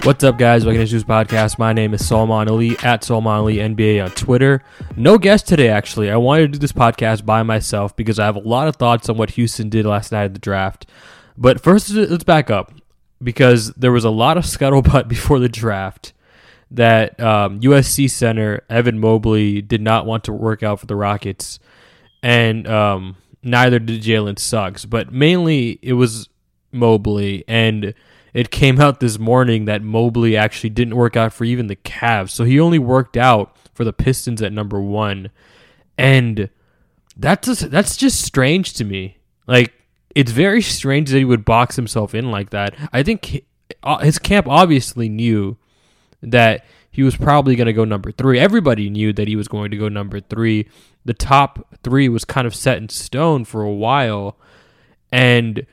What's up, guys? Welcome to Juice Podcast. My name is Salman Ali at Salman Ali NBA on Twitter. No guest today, actually. I wanted to do this podcast by myself because I have a lot of thoughts on what Houston did last night at the draft. But first, let's back up because there was a lot of scuttlebutt before the draft that USC center Evan Mobley did not want to work out for the Rockets, and neither did Jalen Suggs. But mainly, it was Mobley, and it came out this morning that Mobley actually didn't work out for even the Cavs. So he only worked out for the Pistons at number 1. And that's just strange to me. Like, it's very strange that he would box himself in like that. I think his camp obviously knew that he was probably going to go number 3. Everybody knew that he was going to go number 3. The top 3 was kind of set in stone for a while. And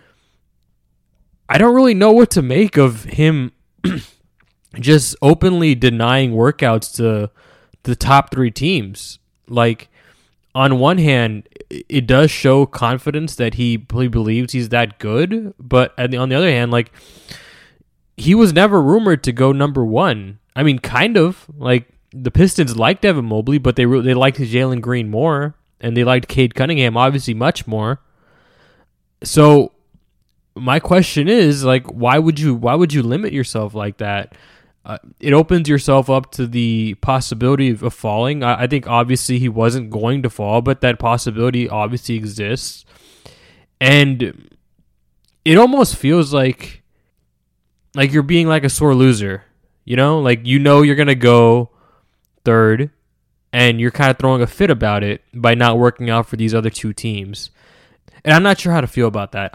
I don't really know what to make of him just openly denying workouts to the top 3 teams. Like, on one hand, it does show confidence that he believes he's that good, but on the other hand, like, he was never rumored to go number 1. I mean, kind of. Like, the Pistons liked Evan Mobley, but they liked Jalen Green more, and they liked Cade Cunningham obviously much more. So my question is, like, why would you limit yourself like that? It opens yourself up to the possibility of falling. I think obviously he wasn't going to fall, but that possibility obviously exists. And it almost feels like you're being like a sore loser, you know? Like, you're going to go 3rd, and you're kind of throwing a fit about it by not working out for these other 2 teams. And I'm not sure how to feel about that.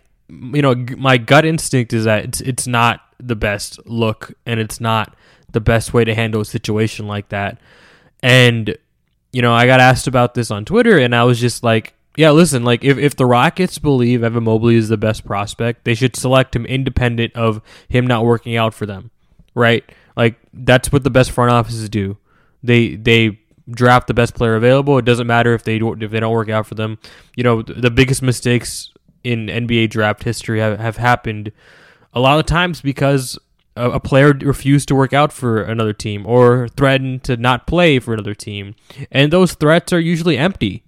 My gut instinct is that it's not the best look, and it's not the best way to handle a situation like that. And, I got asked about this on Twitter, and I was just like, yeah, listen, like, if the Rockets believe Evan Mobley is the best prospect, they should select him independent of him not working out for them, right? Like, that's what the best front offices do. They draft the best player available. It doesn't matter if they don't work out for them. The biggest mistakes in NBA draft history have happened a lot of times because a player refused to work out for another team or threatened to not play for another team. And those threats are usually empty.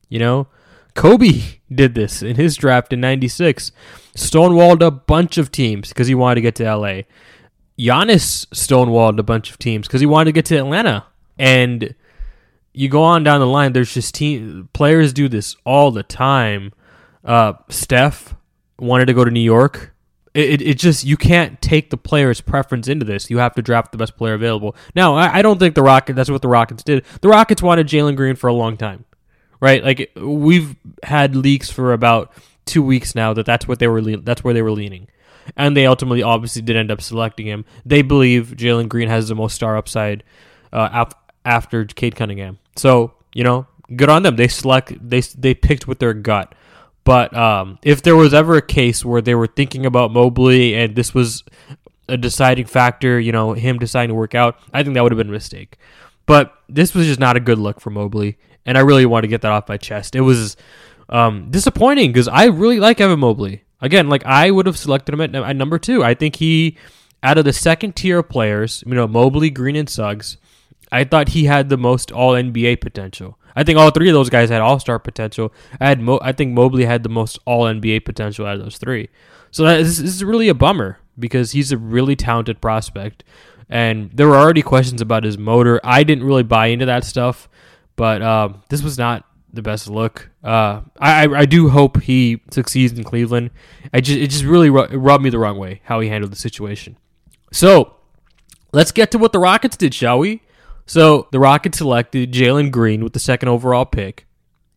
Kobe did this in his draft in 96. Stonewalled a bunch of teams because he wanted to get to LA. Giannis stonewalled a bunch of teams because he wanted to get to Atlanta. And you go on down the line, there's just players do this all the time. Steph wanted to go to New York. It just, you can't take the player's preference into this. You have to draft the best player available. Now, I don't think that's what the Rockets did. The Rockets wanted Jalen Green for a long time, right? Like, we've had leaks for about 2 weeks now that's where they were leaning. And they ultimately obviously did end up selecting him. They believe Jalen Green has the most star upside after Cade Cunningham. So, good on them. They picked with their gut. But if there was ever a case where they were thinking about Mobley and this was a deciding factor, him deciding to work out, I think that would have been a mistake. But this was just not a good look for Mobley, and I really want to get that off my chest. It was disappointing because I really like Evan Mobley. Again, like, I would have selected him at number 2. I think he, out of the second tier of players, Mobley, Green, and Suggs, I thought he had the most All-NBA potential. I think all 3 of those guys had All-Star potential. I think Mobley had the most All-NBA potential out of those 3. So this is really a bummer because he's a really talented prospect. And there were already questions about his motor. I didn't really buy into that stuff, but this was not the best look. I do hope he succeeds in Cleveland. It just really rubbed me the wrong way how he handled the situation. So let's get to what the Rockets did, shall we? So the Rockets selected Jalen Green with the 2nd overall pick.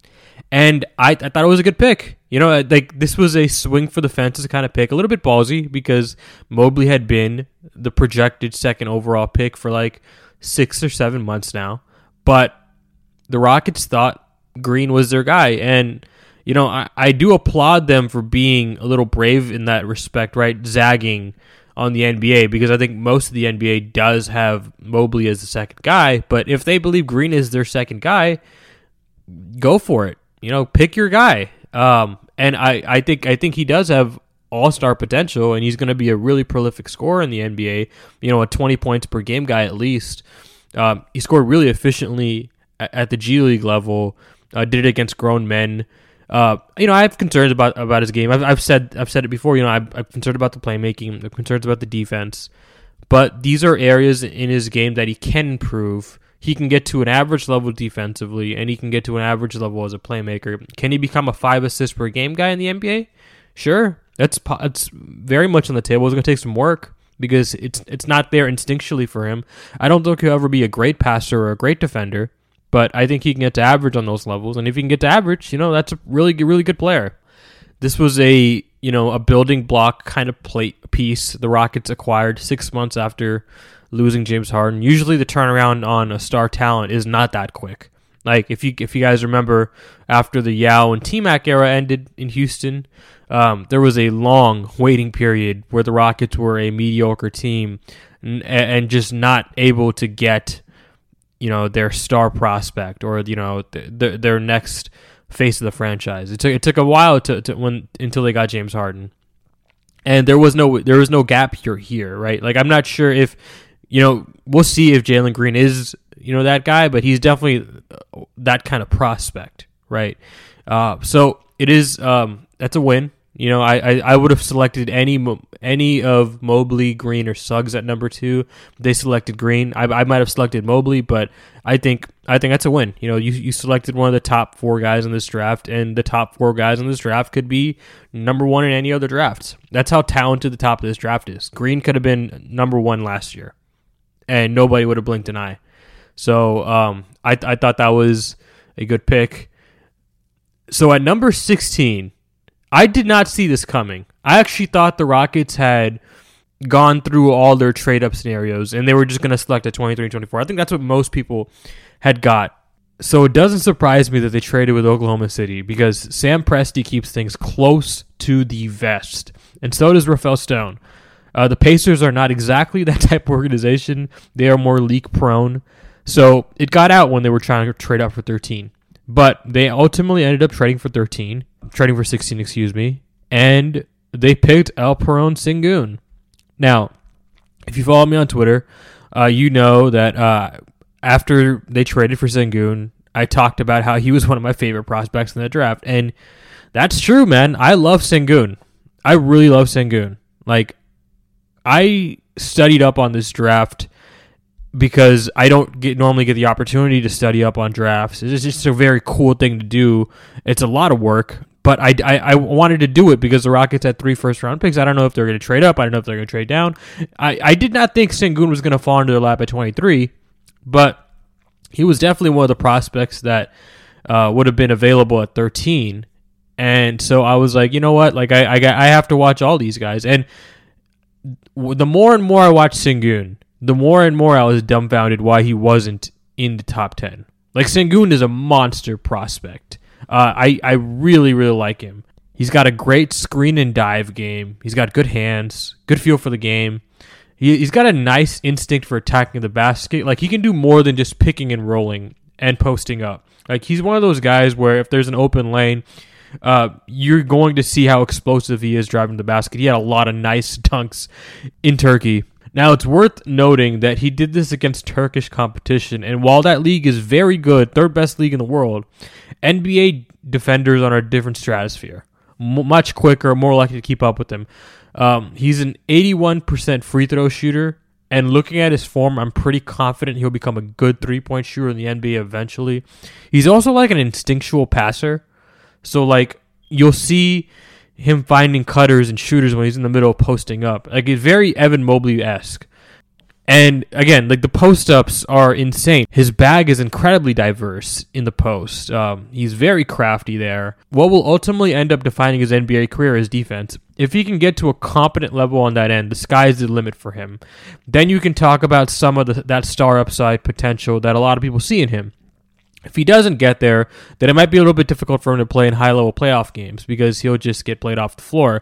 And I thought it was a good pick. This was a swing for the fences kind of pick. A little bit ballsy because Mobley had been the projected 2nd overall pick for like 6 or 7 months now. But the Rockets thought Green was their guy. And, I do applaud them for being a little brave in that respect, right? Zagging on the NBA, because I think most of the NBA does have Mobley as the second guy. But if they believe Green is their second guy, go for it. Pick your guy. And I think he does have all-star potential, and he's going to be a really prolific scorer in the NBA, a 20 points per game guy at least. He scored really efficiently at the G League level, did it against grown men. I have concerns about his game. I've said it before. I'm concerned about the playmaking. I'm concerned about the defense. But these are areas in his game that he can improve. He can get to an average level defensively, and he can get to an average level as a playmaker. Can he become a 5 assists per game guy in the NBA? Sure. It's very much on the table. It's going to take some work because it's not there instinctually for him. I don't think he'll ever be a great passer or a great defender, but I think he can get to average on those levels. And if he can get to average, that's a really good player. This was a building block kind of piece the Rockets acquired 6 months after losing James Harden. Usually the turnaround on a star talent is not that quick. Like if you guys remember, after the Yao and T-Mac era ended in Houston, there was a long waiting period where the Rockets were a mediocre team and just not able to get their star prospect or their next face of the franchise. It took a while until they got James Harden, and there was no gap here, right? Like I'm not sure if we'll see if Jalen Green is that guy, but he's definitely that kind of prospect, right? So it is that's a win. I would have selected any of Mobley, Green, or Suggs at number 2. They selected Green. I might have selected Mobley, but I think that's a win. You selected one of the top 4 guys in this draft, and the top 4 guys in this draft could be number 1 in any other drafts. That's how talented the top of this draft is. Green could have been number 1 last year, and nobody would have blinked an eye. So I thought that was a good pick. So at number 16, I did not see this coming. I actually thought the Rockets had gone through all their trade-up scenarios, and they were just going to select a 23 and 24. I think that's what most people had got. So it doesn't surprise me that they traded with Oklahoma City because Sam Presti keeps things close to the vest, and so does Rafael Stone. The Pacers are not exactly that type of organization. They are more leak-prone. So it got out when they were trying to trade up for 13. But they ultimately ended up trading for 16, and they picked Alperen Sengun. Now, if you follow me on Twitter, you know that after they traded for Sengun, I talked about how he was one of my favorite prospects in the draft, and that's true, man. I love Sengun. I really love Sengun. Like, I studied up on this draft because I don't normally get the opportunity to study up on drafts. It's just a very cool thing to do. It's a lot of work, but I wanted to do it because the Rockets had 3 first-round picks. I don't know if they're going to trade up. I don't know if they're going to trade down. I did not think Sengun was going to fall into their lap at 23, but he was definitely one of the prospects that would have been available at 13. And so I was like, you know what? Like I have to watch all these guys. And the more and more I watched Sengun, the more and more I was dumbfounded why he wasn't in the top 10. Like, Sengun is a monster prospect. I really, really like him. He's got a great screen and dive game. He's got good hands, good feel for the game. He's got a nice instinct for attacking the basket. Like, he can do more than just picking and rolling and posting up. Like, he's one of those guys where if there's an open lane, you're going to see how explosive he is driving the basket. He had a lot of nice dunks in Turkey. Now, it's worth noting that he did this against Turkish competition, and while that league is very good, third best league in the world, NBA defenders are on a different stratosphere. Much quicker, more likely to keep up with him. He's an 81% free throw shooter, and looking at his form, I'm pretty confident he'll become a good three-point shooter in the NBA eventually. He's also like an instinctual passer, so like you'll see him finding cutters and shooters when he's in the middle posting up. Like, it's very Evan Mobley-esque. And again, like, the post-ups are insane. His bag is incredibly diverse in the post. He's very crafty there. What will ultimately end up defining his NBA career is defense. If he can get to a competent level on that end, the sky's the limit for him. Then you can talk about some of that star upside potential that a lot of people see in him. If he doesn't get there, then it might be a little bit difficult for him to play in high-level playoff games because he'll just get played off the floor.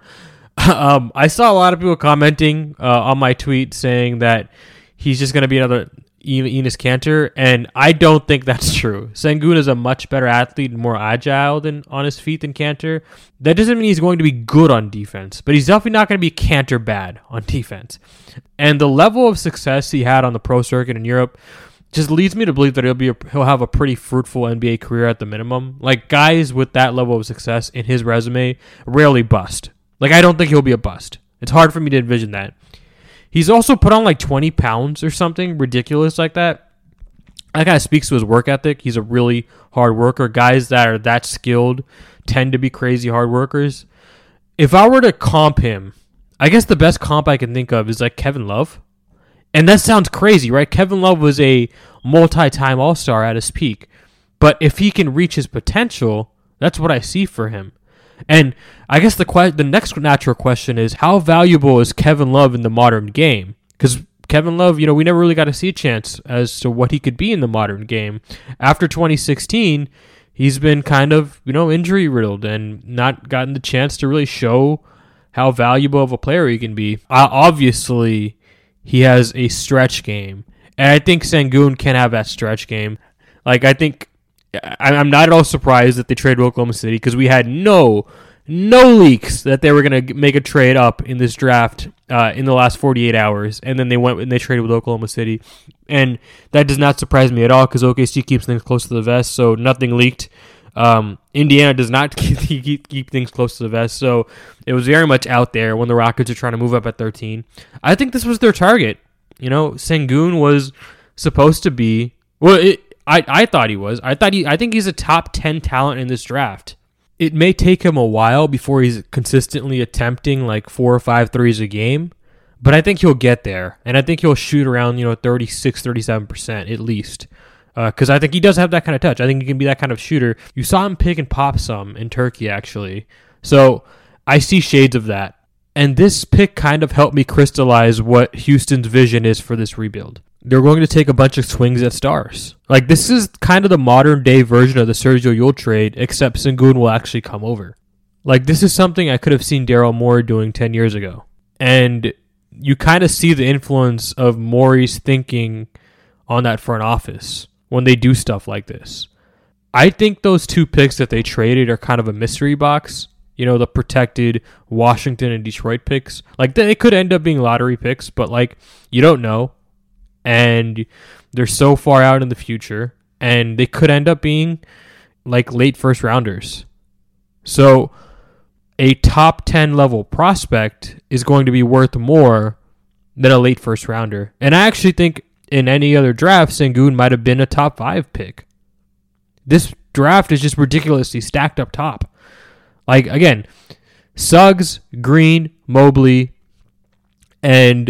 I saw a lot of people commenting on my tweet saying that he's just going to be another Enes Kanter, and I don't think that's true. Sengun is a much better athlete and more agile on his feet than Kanter. That doesn't mean he's going to be good on defense, but he's definitely not going to be Kanter bad on defense. And the level of success he had on the pro circuit in Europe just leads me to believe that he'll have a pretty fruitful NBA career at the minimum. Like, guys with that level of success in his resume rarely bust. Like, I don't think he'll be a bust. It's hard for me to envision that. He's also put on like 20 pounds or something ridiculous like that. That kind of speaks to his work ethic. He's a really hard worker. Guys that are that skilled tend to be crazy hard workers. If I were to comp him, I guess the best comp I can think of is like Kevin Love. And that sounds crazy, right? Kevin Love was a multi-time All-Star at his peak. But if he can reach his potential, that's what I see for him. And I guess the next natural question is, how valuable is Kevin Love in the modern game? Because Kevin Love, we never really got to see a chance as to what he could be in the modern game. After 2016, he's been kind of, injury riddled and not gotten the chance to really show how valuable of a player he can be. Obviously, he has a stretch game, and I think Sengun can have that stretch game. Like, I'm not at all surprised that they traded Oklahoma City, because we had no leaks that they were going to make a trade up in this draft in the last 48 hours, and then they went and they traded with Oklahoma City. And that does not surprise me at all, because OKC keeps things close to the vest, so nothing leaked. Indiana does not keep things close to the vest, so it was very much out there when the Rockets are trying to move up at 13. I think this was their target. Sengun was supposed to be... I thought he was. I think he's a top 10 talent in this draft. It may take him a while before he's consistently attempting like 4 or 5 threes a game, but I think he'll get there, and I think he'll shoot around 36, 37% at least, because I think he does have that kind of touch. I think he can be that kind of shooter. You saw him pick and pop some in Turkey, actually, so I see shades of that. And this pick kind of helped me crystallize what Houston's vision is for this rebuild. They're going to take a bunch of swings at stars. Like, this is kind of the modern day version of the Sergio Llull trade, except Sengun will actually come over. Like, this is something I could have seen Daryl Morey doing 10 years ago. And you kind of see the influence of Morey's thinking on that front office when they do stuff like this. I think those 2 picks that they traded are kind of a mystery box. The protected Washington and Detroit picks. Like, they could end up being lottery picks, but, like, you don't know. And they're so far out in the future, and they could end up being like late first rounders. So a top 10 level prospect is going to be worth more than a late first rounder. And I actually think in any other draft, Sengun might have been a top 5 pick. This draft is just ridiculously stacked up top. Like, again, Suggs, Green, Mobley, and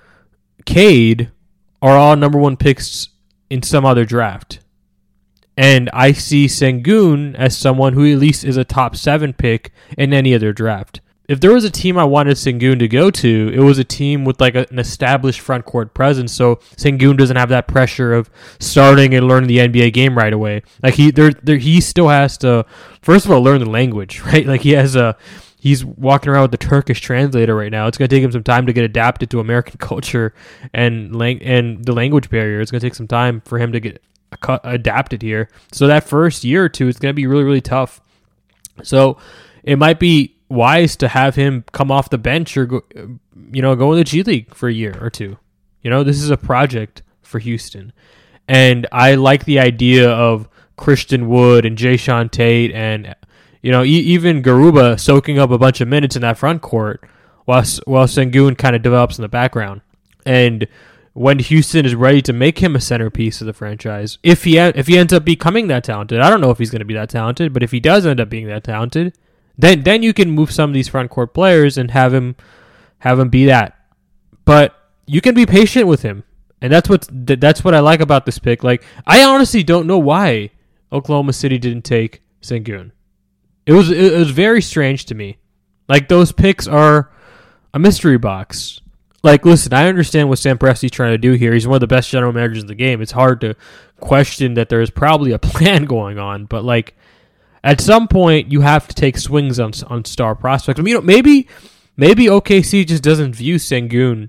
Cade are all number 1 picks in some other draft. And I see Sengun as someone who at least is a top 7 pick in any other draft. If there was a team I wanted Sengun to go to, it was a team with like an established front court presence, so Sengun doesn't have that pressure of starting and learning the NBA game right away. Like, he still has to, first of all, learn the language, right? Like, he's walking around with the Turkish translator right now. It's going to take him some time to get adapted to American culture and the language barrier. It's going to take some time for him to get adapted here. So that first year or two is going to be really, really tough. So it might be wise to have him come off the bench or go in the G League for a year or two. This is a project for Houston. And I like the idea of Christian Wood and Jayshawn Tate and even Garuba soaking up a bunch of minutes in that front court while Sengun kind of develops in the background. And when Houston is ready to make him a centerpiece of the franchise, if he ends up becoming that talented, I don't know if he's going to be that talented, but if he does end up being that talented, then you can move some of these front court players and have him be that. But you can be patient with him, and that's what I like about this pick. Like, I honestly don't know why Oklahoma City didn't take Sengun. It was very strange to me. Like, those picks are a mystery box. Like, listen, I understand what Sam Presti's trying to do here. He's one of the best general managers in the game. It's hard to question that there's probably a plan going on, but like, at some point you have to take swings on star prospects. I mean, maybe OKC just doesn't view Sengun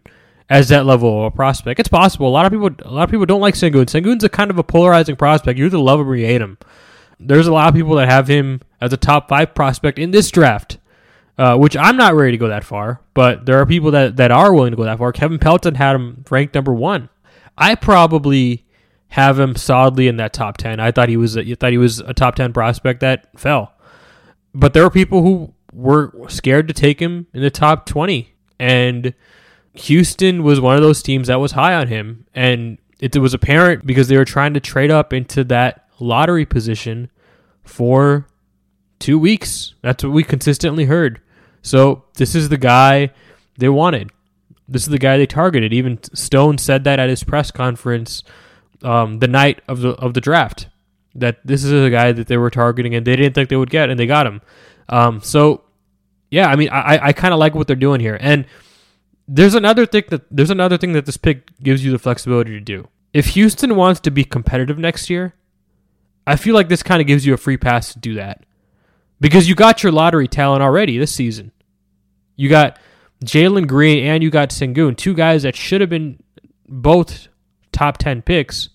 as that level of a prospect. It's possible. A lot of people don't like Sengun. Sengun's a kind of a polarizing prospect. You either love him or you hate him. There's a lot of people that have him as a top 5 prospect in this draft, which I'm not ready to go that far, but there are people that are willing to go that far. Kevin Pelton had him ranked number 1. I probably have him solidly in that top 10. I thought he was a top 10 prospect that fell. But there were people who were scared to take him in the top 20, and Houston was one of those teams that was high on him, and it was apparent because they were trying to trade up into that lottery position for 2 weeks. That's what we consistently heard. So this is the guy they wanted. This is the guy they targeted. Even Stone said that at his press conference the night of the draft, that this is a guy that they were targeting and they didn't think they would get, and they got him. So yeah, I mean, I kind of like what they're doing here. And there's another thing that this pick gives you the flexibility to do. If Houston wants to be competitive next year, I feel like this kind of gives you a free pass to do that, because you got your lottery talent already this season. You got Jalen Green and you got Sengun, 2 guys that should have been both top 10 picks,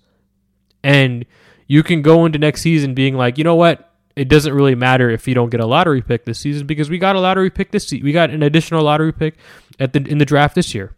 and you can go into next season being like, you know what? It doesn't really matter if you don't get a lottery pick this season, because we got a lottery pick this season. We got an additional lottery pick in the draft this year.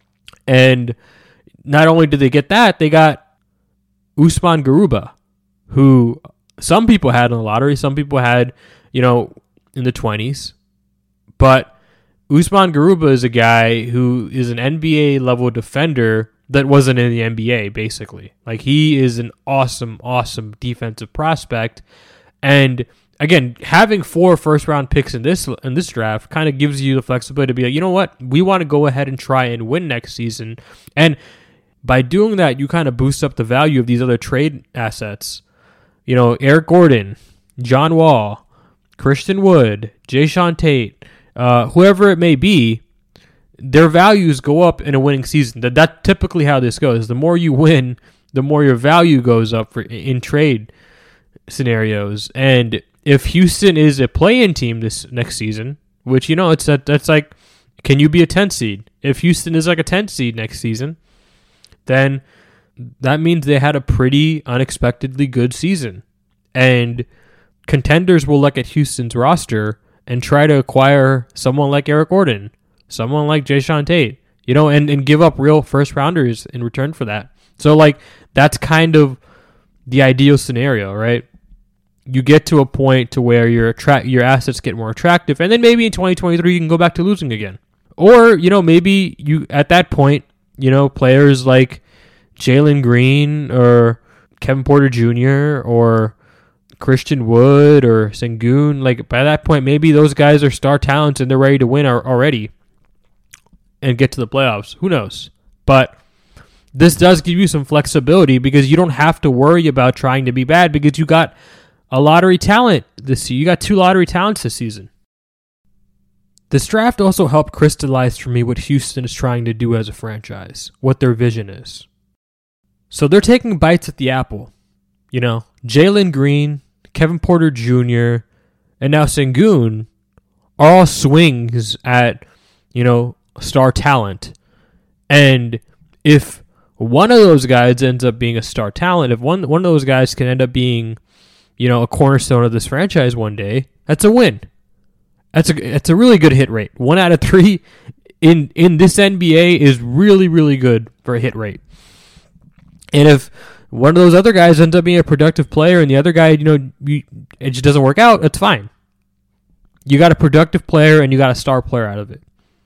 And not only did they get that, they got Usman Garuba, who some people had in the lottery, some people had, in the 20s. But Usman Garuba is a guy who is an NBA level defender that wasn't in the NBA, basically. Like, he is an awesome, awesome defensive prospect. And again, having 4 first-round picks in this draft kind of gives you the flexibility to be like, you know what? We want to go ahead and try and win next season. And by doing that, you kind of boost up the value of these other trade assets. Eric Gordon, John Wall, Christian Wood, Jae'Sean Tate, whoever it may be, their values go up in a winning season. That's typically how this goes. The more you win, the more your value goes up in trade scenarios. And if Houston is a play-in team this next season, which, that's like, can you be a 10 seed? If Houston is like a 10 seed next season, then that means they had a pretty unexpectedly good season. And contenders will look at Houston's roster and try to acquire someone like Eric Gordon, someone like Jae'Sean Tate, and give up real first rounders in return for that. So, like, that's kind of the ideal scenario, right? You get to a point to where your assets get more attractive, and then maybe in 2023 you can go back to losing again. Or, maybe you, at that point, players like Jalen Green or Kevin Porter Jr. or Christian Wood or Sengun, like, by that point, maybe those guys are star talents and they're ready to win already and get to the playoffs. Who knows? But this does give you some flexibility, because you don't have to worry about trying to be bad, because you got a lottery talent this season. You got 2 lottery talents this season. This draft also helped crystallize for me what Houston is trying to do as a franchise, what their vision is. So they're taking bites at the apple. Jalen Green, Kevin Porter Jr., and now Sengun are all swings at, star talent. And if one of those guys ends up being a star talent, if one of those guys can end up being, a cornerstone of this franchise one day, that's a win. That's a really good hit rate. 1 out of 3 in this NBA is really, really good for a hit rate. And if one of those other guys ends up being a productive player and the other guy, it just doesn't work out, that's fine. You got a productive player and you got a star player out of it.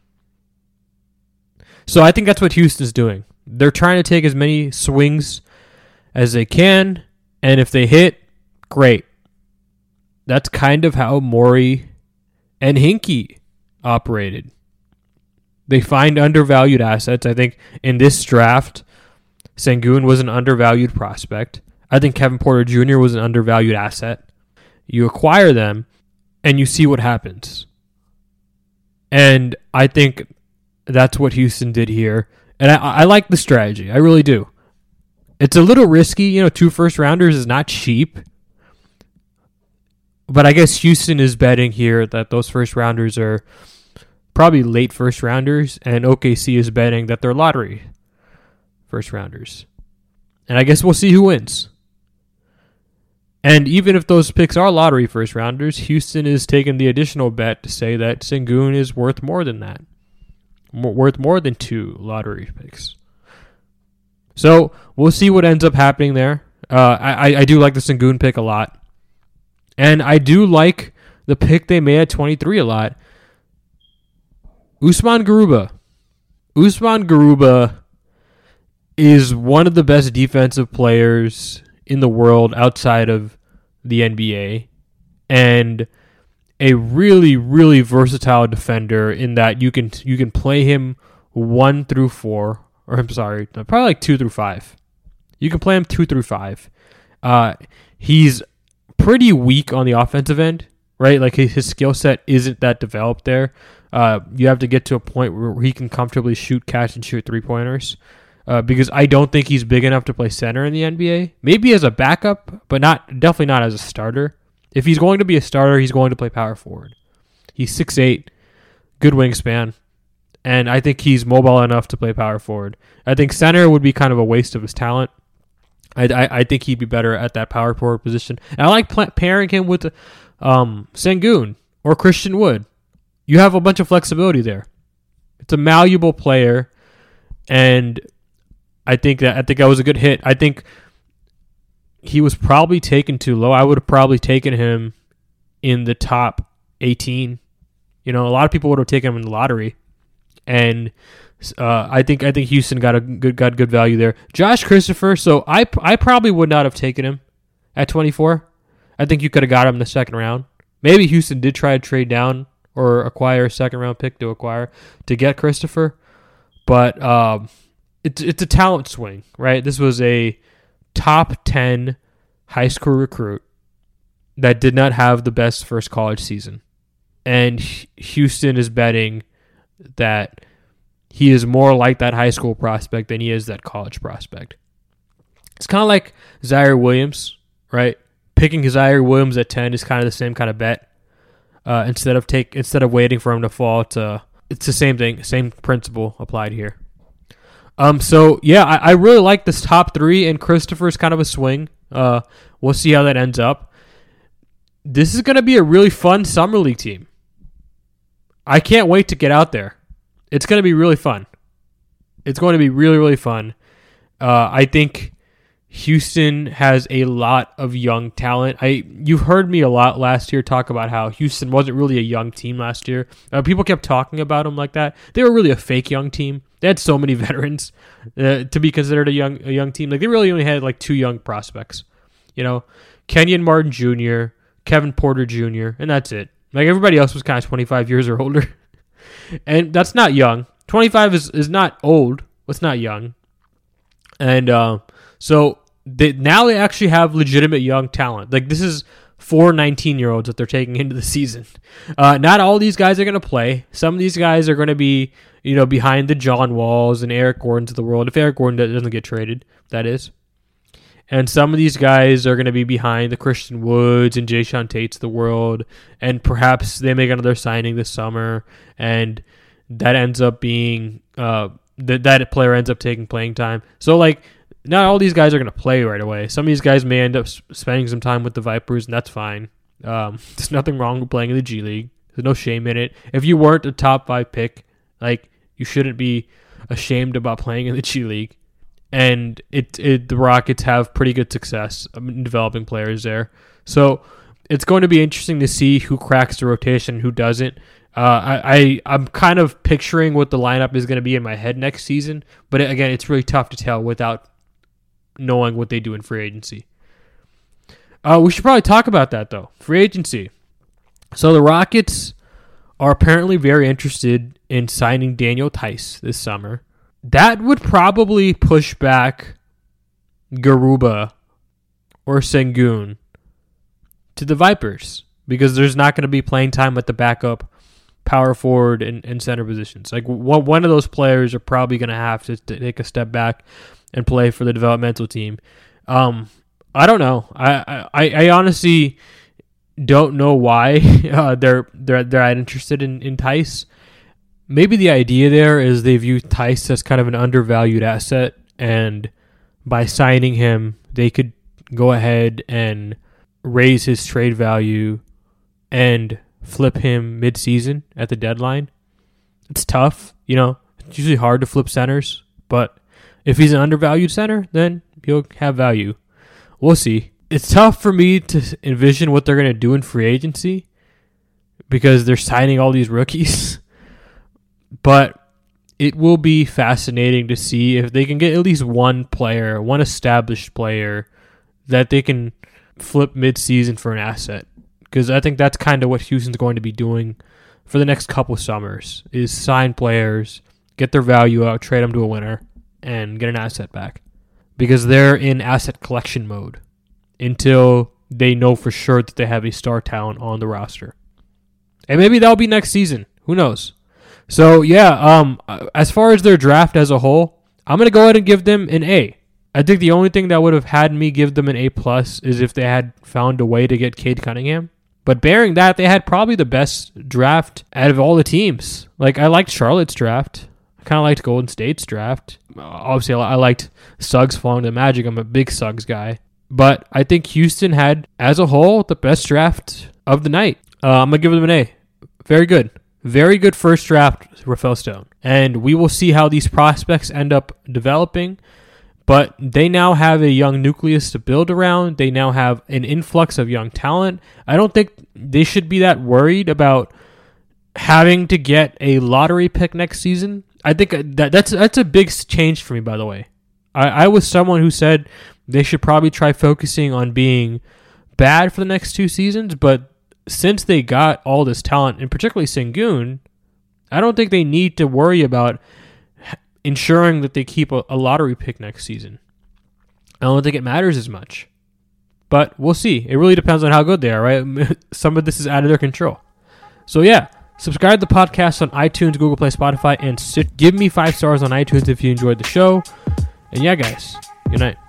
So I think that's what Houston's doing. They're trying to take as many swings as they can, and if they hit, great. That's kind of how Morey and Hinkie operated. They find undervalued assets. I think in this draft, Sengun was an undervalued prospect. I think Kevin Porter Jr. was an undervalued asset. You acquire them, and you see what happens. And I think that's what Houston did here. And I like the strategy. I really do. It's a little risky. 2 first-rounders is not cheap. But I guess Houston is betting here that those first-rounders are probably late first rounders, and OKC is betting that they're lottery first rounders. And I guess we'll see who wins. And even if those picks are lottery first rounders, Houston is taking the additional bet to say that Sengun is worth more than that. Worth more than 2 lottery picks. So we'll see what ends up happening there. I do like the Sengun pick a lot. And I do like the pick they made at 23 a lot. Usman Garuba. Usman Garuba is one of the best defensive players in the world outside of the NBA, and a really, really versatile defender in that you can play him 1 through 4, or I'm sorry, probably like 2 through 5. You can play him 2 through 5. He's pretty weak on the offensive end, right? Like his skill set isn't that developed there. You have to get to a point where he can comfortably catch and shoot 3-pointers. Because I don't think he's big enough to play center in the NBA. Maybe as a backup, but definitely not as a starter. If he's going to be a starter, he's going to play power forward. He's 6'8", good wingspan, and I think he's mobile enough to play power forward. I think center would be kind of a waste of his talent. I think he'd be better at that power forward position. And I like pairing him with Sengun or Christian Wood. You have a bunch of flexibility there. It's a malleable player, and I think that was a good hit. I think he was probably taken too low. I would have probably taken him in the top 18. A lot of people would have taken him in the lottery, and I think Houston got good value there. Josh Christopher. So I probably would not have taken him at 24. I think you could have got him in the second round. Maybe Houston did try to trade down or acquire a second round pick to get Christopher, but It's a talent swing, right? This was a top 10 high school recruit that did not have the best first college season. And Houston is betting that he is more like that high school prospect than he is that college prospect. It's kind of like Zaire Williams, right? Picking Zaire Williams at 10 is kind of the same kind of bet. Instead of waiting for him to fall, it's the same thing, same principle applied here. So yeah, I really like this top 3, and Christopher's kind of a swing. We'll see how that ends up. This is going to be a really fun summer league team. I can't wait to get out there. It's going to be really fun. It's going to be really, really fun. I think Houston has a lot of young talent. You've heard me a lot last year talk about how Houston wasn't really a young team last year. People kept talking about them like that. They were really a fake young team. They had so many veterans to be considered a young team. Like they really only had like 2 young prospects. Kenyon Martin Jr., Kevin Porter Jr., and that's it. Like everybody else was kind of 25 years or older. And that's not young. 25 is not old. It's not young. And so now they actually have legitimate young talent. Like this is 4 19-year-olds that they're taking into the season. Not all these guys are going to play. Some of these guys are going to be, behind the John Walls and Eric Gordons of the world. If Eric Gordon doesn't get traded, that is. And some of these guys are going to be behind the Christian Woods and Jayshawn Tates of the world. And perhaps they make another signing this summer. And that ends up being, that player ends up taking playing time. So, like, not all these guys are going to play right away. Some of these guys may end up spending some time with the Vipers, and that's fine. There's nothing wrong with playing in the G League. There's no shame in it. If you weren't a top 5 pick, like, you shouldn't be ashamed about playing in the G League. And the Rockets have pretty good success in developing players there. So it's going to be interesting to see who cracks the rotation and who doesn't. I'm kind of picturing what the lineup is going to be in my head next season. But again, it's really tough to tell without knowing what they do in free agency. We should probably talk about that, though. Free agency. So the Rockets are apparently very interested in signing Daniel Theis this summer. That would probably push back Garuba or Sengun to the Vipers because there's not going to be playing time at the backup, power forward, and center positions. Like one of those players are probably going to have to take a step back and play for the developmental team. I don't know. I honestly don't know why they're that interested in Theis. maybe the idea there is they view Theis as kind of an undervalued asset, and by signing him, they could go ahead and raise his trade value and flip him mid-season at the deadline. It's tough, It's usually hard to flip centers, but if he's an undervalued center, then he'll have value. We'll see. It's tough for me to envision what they're going to do in free agency because they're signing all these rookies. But it will be fascinating to see if they can get at least one established player that they can flip mid-season for an asset. Because I think that's kind of what Houston's going to be doing for the next couple summers, is sign players, get their value out, trade them to a winner, and get an asset back. Because they're in asset collection mode until they know for sure that they have a star talent on the roster. And maybe that'll be next season. Who knows? So, as far as their draft as a whole, I'm going to go ahead and give them an A. I think the only thing that would have had me give them an A+ is if they had found a way to get Cade Cunningham. But bearing that, they had probably the best draft out of all the teams. Like, I liked Charlotte's draft. I kind of liked Golden State's draft. Obviously, I liked Suggs falling to the Magic. I'm a big Suggs guy. But I think Houston had, as a whole, the best draft of the night. I'm going to give them an A. Very good. Very good first draft, Rafael Stone. And we will see how these prospects end up developing. But they now have a young nucleus to build around. They now have an influx of young talent. I don't think they should be that worried about having to get a lottery pick next season. I think that's a big change for me, by the way. I was someone who said they should probably try focusing on being bad for the next 2 seasons, but since they got all this talent, and particularly Sengun, I don't think they need to worry about ensuring that they keep a lottery pick next season. I don't think it matters as much. But we'll see. It really depends on how good they are, right? Some of this is out of their control. So subscribe to the podcast on iTunes, Google Play, Spotify, and give me 5 stars on iTunes if you enjoyed the show. And guys, good night.